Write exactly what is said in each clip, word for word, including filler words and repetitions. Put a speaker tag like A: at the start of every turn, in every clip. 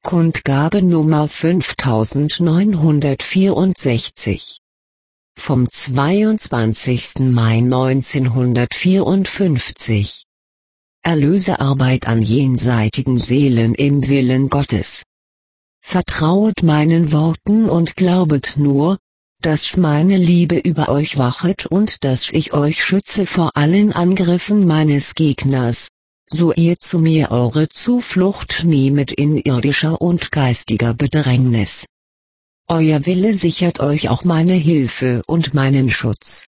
A: Kundgabe Nummer fünftausendneunhundertvierundsechzig. Vom zweiundzwanzigsten Mai neunzehnhundertvierundfünfzig. Erlösearbeit an jenseitigen Seelen im Willen Gottes. Vertrauet meinen Worten und glaubet nur, dass meine Liebe über euch wachet und dass ich euch schütze vor allen Angriffen meines Gegners, so ihr zu mir eure Zuflucht nehmet in irdischer und geistiger Bedrängnis. Euer Wille sichert euch auch meine Hilfe und meinen Schutz.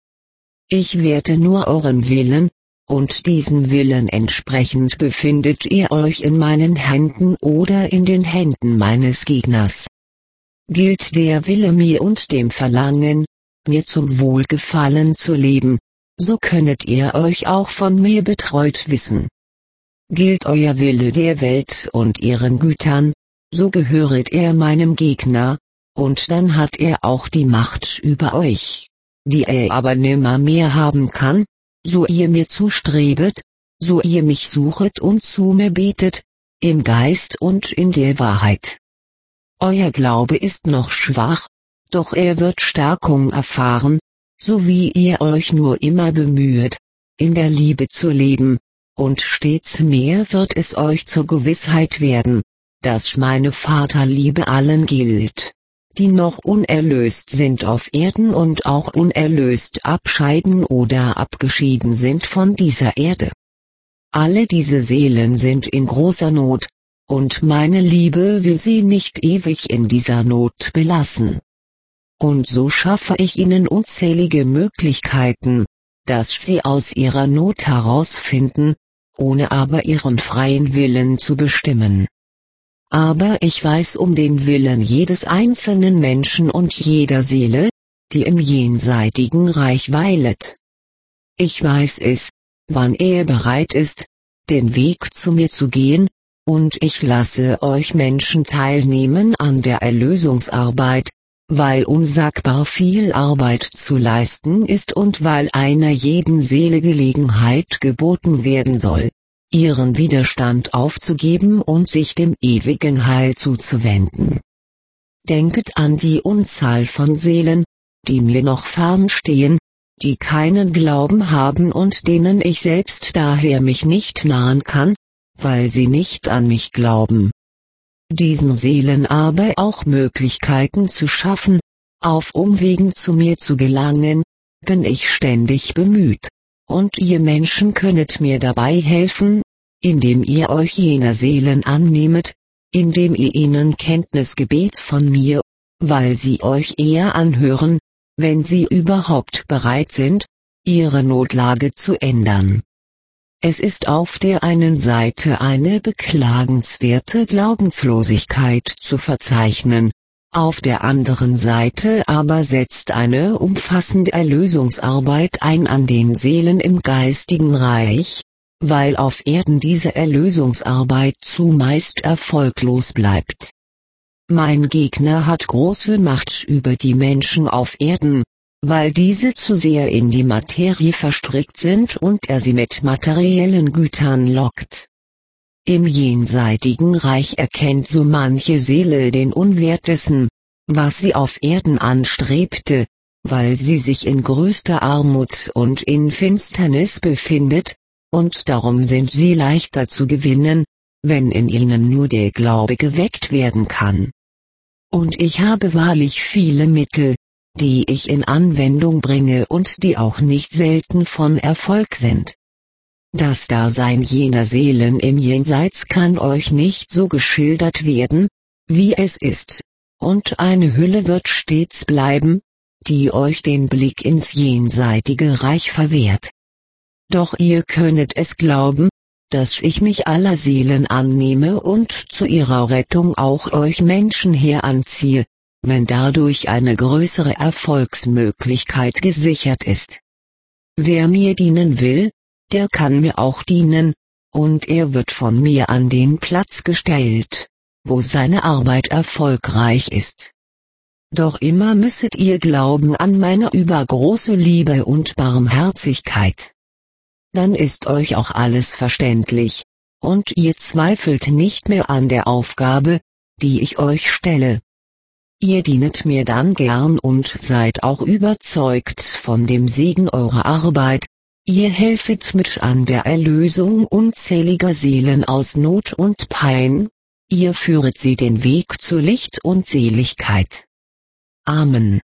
A: Ich werte nur euren Willen, und diesen Willen entsprechend befindet ihr euch in meinen Händen oder in den Händen meines Gegners. Gilt der Wille mir und dem Verlangen, mir zum Wohlgefallen zu leben, so könnet ihr euch auch von mir betreut wissen. Gilt euer Wille der Welt und ihren Gütern, so gehöret er meinem Gegner, und dann hat er auch die Macht über euch, die er aber nimmermehr haben kann, so ihr mir zustrebet, so ihr mich suchet und zu mir betet, im Geist und in der Wahrheit. Euer Glaube ist noch schwach, doch er wird Stärkung erfahren, so wie ihr euch nur immer bemühet, in der Liebe zu leben, und stets mehr wird es euch zur Gewissheit werden, dass meine Vaterliebe allen gilt, die noch unerlöst sind auf Erden und auch unerlöst abscheiden oder abgeschieden sind von dieser Erde. Alle diese Seelen sind in großer Not, und meine Liebe will sie nicht ewig in dieser Not belassen. Und so schaffe ich ihnen unzählige Möglichkeiten, dass sie aus ihrer Not herausfinden, ohne aber ihren freien Willen zu bestimmen. Aber ich weiß um den Willen jedes einzelnen Menschen und jeder Seele, die im jenseitigen Reich weilet. Ich weiß es, wann er bereit ist, den Weg zu mir zu gehen, und ich lasse euch Menschen teilnehmen an der Erlösungsarbeit, weil unsagbar viel Arbeit zu leisten ist und weil einer jeden Seele Gelegenheit geboten werden soll, ihren Widerstand aufzugeben und sich dem ewigen Heil zuzuwenden. Denket an die Unzahl von Seelen, die mir noch fernstehen, die keinen Glauben haben und denen ich selbst daher mich nicht nahen kann, weil sie nicht an mich glauben. Diesen Seelen aber auch Möglichkeiten zu schaffen, auf Umwegen zu mir zu gelangen, bin ich ständig bemüht, und ihr Menschen könnet mir dabei helfen, indem ihr euch jener Seelen annehmet, indem ihr ihnen Kenntnis gebet von mir, weil sie euch eher anhören, wenn sie überhaupt bereit sind, ihre Notlage zu ändern. Es ist auf der einen Seite eine beklagenswerte Glaubenslosigkeit zu verzeichnen, auf der anderen Seite aber setzt eine umfassende Erlösungsarbeit ein an den Seelen im geistigen Reich, weil auf Erden diese Erlösungsarbeit zumeist erfolglos bleibt. Mein Gegner hat große Macht über die Menschen auf Erden, weil diese zu sehr in die Materie verstrickt sind und er sie mit materiellen Gütern lockt. Im jenseitigen Reich erkennt so manche Seele den Unwert dessen, was sie auf Erden anstrebte, weil sie sich in größter Armut und in Finsternis befindet, und darum sind sie leichter zu gewinnen, wenn in ihnen nur der Glaube geweckt werden kann. Und ich habe wahrlich viele Mittel, die ich in Anwendung bringe und die auch nicht selten von Erfolg sind. Das Dasein jener Seelen im Jenseits kann euch nicht so geschildert werden, wie es ist, und eine Hülle wird stets bleiben, die euch den Blick ins jenseitige Reich verwehrt. Doch ihr könnet es glauben, dass ich mich aller Seelen annehme und zu ihrer Rettung auch euch Menschen heranziehe, wenn dadurch eine größere Erfolgsmöglichkeit gesichert ist. Wer mir dienen will, der kann mir auch dienen, und er wird von mir an den Platz gestellt, wo seine Arbeit erfolgreich ist. Doch immer müsset ihr glauben an meine übergroße Liebe und Barmherzigkeit. Dann ist euch auch alles verständlich, und ihr zweifelt nicht mehr an der Aufgabe, die ich euch stelle. Ihr dienet mir dann gern und seid auch überzeugt von dem Segen eurer Arbeit, ihr helfet mit an der Erlösung unzähliger Seelen aus Not und Pein, ihr führet sie den Weg zu Licht und Seligkeit. Amen.